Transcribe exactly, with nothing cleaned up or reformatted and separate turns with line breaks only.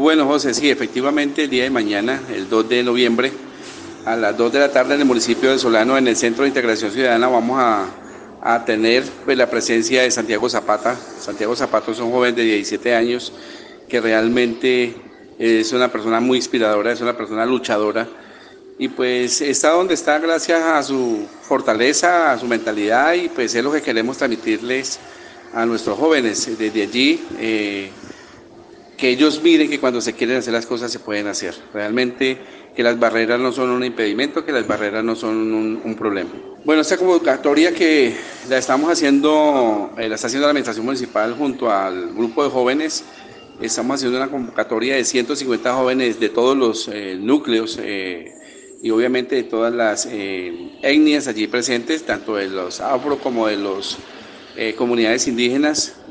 Bueno, José, sí, efectivamente el día de mañana, el dos de noviembre, a las dos de la tarde en el municipio de Solano, en el Centro de Integración Ciudadana, vamos a, a tener pues, la presencia de Santiago Zapata. Santiago Zapata es un joven de diecisiete años que realmente es una persona muy inspiradora, es una persona luchadora y pues está donde está gracias a su fortaleza, a su mentalidad y pues es lo que queremos transmitirles a nuestros jóvenes. Desde allí, eh, que ellos miren que cuando se quieren hacer las cosas se pueden hacer. Realmente que las barreras no son un impedimento, que las barreras no son un, un problema. Bueno, esta convocatoria que la estamos haciendo, eh, la está haciendo la Administración Municipal junto al grupo de jóvenes. Estamos haciendo una convocatoria de ciento cincuenta jóvenes de todos los eh, núcleos eh, y obviamente de todas las eh, etnias allí presentes, tanto de los afro como de las eh, comunidades indígenas.